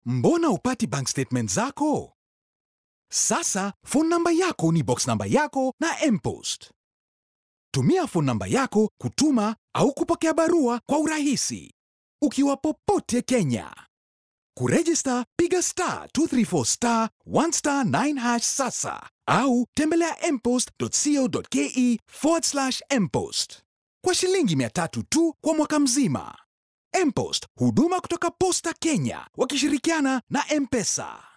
Mbona upati bank statement zako? Sasa phone number yako ni box number yako na M-Post. Tumia phone number yako kutuma au kupokea barua kwa urahisi ukiwa popote Kenya. Kuregister, piga *234*1*9# sasa au tembelea mpost.co.ke/mpost. Kwa shilingi 300 tu kwa mwaka mzima. M-Post, huduma kutoka Posta Kenya wakishirikiana na M-Pesa.